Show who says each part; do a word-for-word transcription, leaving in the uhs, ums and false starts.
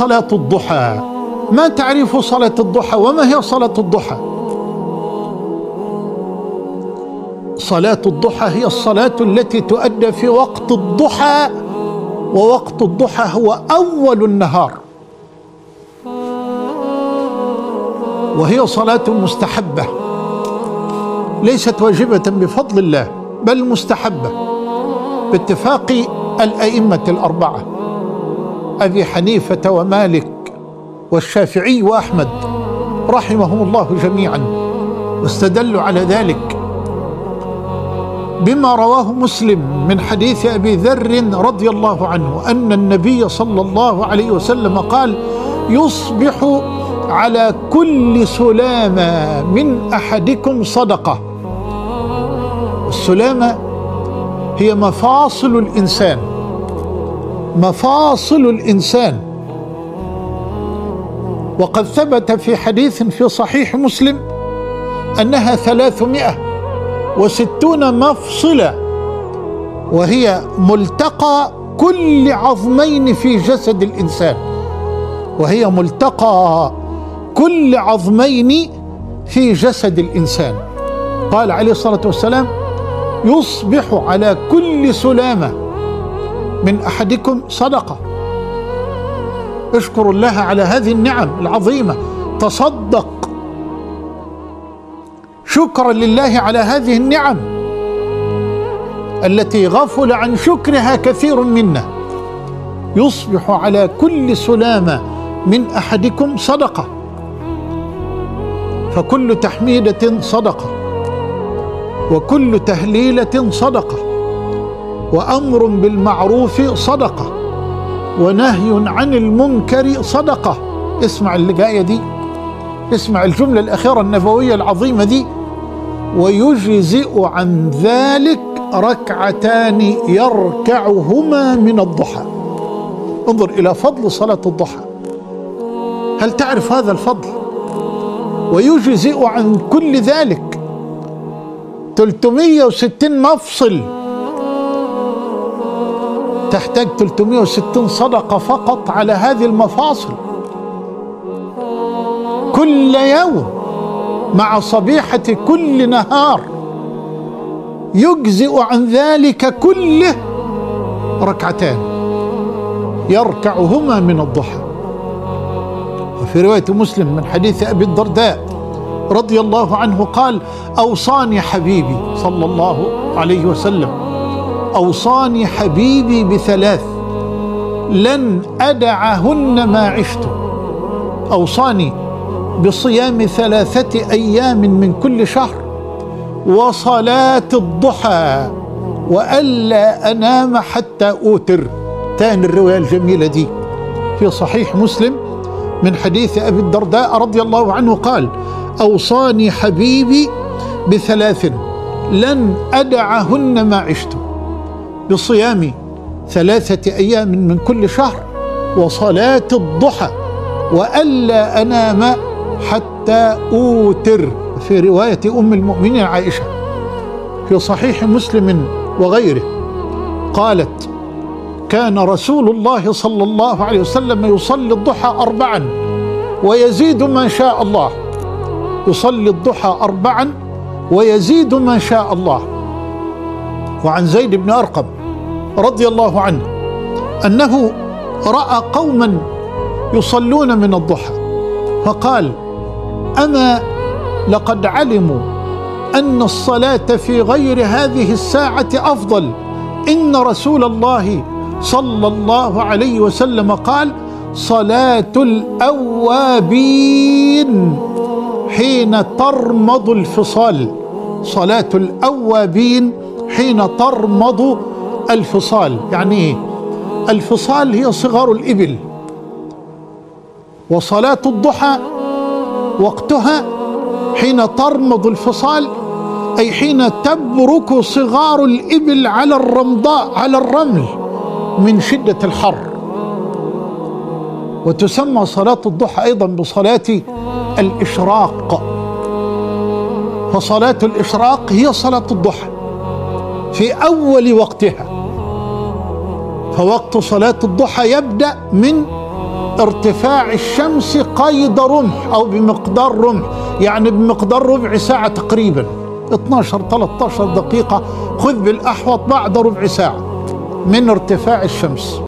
Speaker 1: صلاة الضحى. ما تعريف صلاة الضحى وما هي صلاة الضحى؟ صلاة الضحى هي الصلاة التي تؤدى في وقت الضحى، ووقت الضحى هو أول النهار، وهي صلاة مستحبة ليست واجبة بفضل الله، بل مستحبة باتفاق الأئمة الأربعة أبي حنيفة ومالك والشافعي وأحمد رحمهم الله جميعا. واستدلوا على ذلك بما رواه مسلم من حديث أبي ذر رضي الله عنه أن النبي صلى الله عليه وسلم قال: يصبح على كل سلامة من أحدكم صدقة. السلامة هي مفاصل الإنسان، مفاصل الإنسان. وقد ثبت في حديث في صحيح مسلم أنها ثلاثمائة وستون مفصلة، وهي ملتقى كل عظمين في جسد الإنسان، وهي ملتقى كل عظمين في جسد الإنسان. قال عليه الصلاة والسلام: يصبح على كل سلامة من أحدكم صدقة. اشكر الله على هذه النعم العظيمة، تصدق شكرا لله على هذه النعم التي غفل عن شكرها كثير منا. يصبح على كل سلامة من أحدكم صدقة، فكل تحميدة صدقة، وكل تهليلة صدقة، وأمر بالمعروف صدقة، ونهي عن المنكر صدقة. اسمع اللي جاية دي، اسمع الجملة الأخيرة النبوية العظيمة دي: ويجزئ عن ذلك ركعتان يركعهما من الضحى. انظر إلى فضل صلاة الضحى، هل تعرف هذا الفضل؟ ويجزئ عن كل ذلك ثلاثمائة وستين مفصل، تحتاج ثلاثمائة وستين صدقة فقط على هذه المفاصل كل يوم مع صبيحة كل نهار. يجزئ عن ذلك كله ركعتان يركعهما من الضحى. وفي رواية مسلم من حديث أبي الدرداء رضي الله عنه قال: أوصاني حبيبي صلى الله عليه وسلم، أوصاني حبيبي بثلاث لن أدعهن ما عشت. أوصاني بصيام ثلاثة أيام من كل شهر، وصلاة الضحى، وألا أنام حتى أوتر. تاني الرواية الجميلة دي في صحيح مسلم من حديث أبي الدرداء رضي الله عنه قال: أوصاني حبيبي بثلاث لن أدعهن ما عشت، بصيام ثلاثة أيام من كل شهر، وصلاة الضحى، وألا أنام حتى أوتر. في رواية أم المؤمنين عائشة في صحيح مسلم وغيره قالت: كان رسول الله صلى الله عليه وسلم يصلي الضحى أربعا ويزيد ما شاء الله. يصلي الضحى أربعا ويزيد ما شاء الله. وعن زيد بن أرقم رضي الله عنه أنه رأى قوما يصلون من الضحى فقال: أما لقد علموا أن الصلاة في غير هذه الساعة أفضل. إن رسول الله صلى الله عليه وسلم قال: صلاة الأوابين حين ترمض الفصال. صلاة الأوابين حين ترمض الفصال. يعني إيه؟ الفصال هي صغار الإبل، وصلاة الضحى وقتها حين ترمض الفصال، أي حين تبرك صغار الإبل على الرمضاء على الرمل من شدة الحر. وتسمى صلاة الضحى أيضا بصلاة الإشراق، فصلاة الإشراق هي صلاة الضحى في أول وقتها. فوقت صلاة الضحى يبدأ من ارتفاع الشمس قيد رمح أو بمقدار رمح، يعني بمقدار ربع ساعة تقريبا، اثناشر ثلاثة عشر دقيقة، خذ بالأحوط بعد ربع ساعة من ارتفاع الشمس.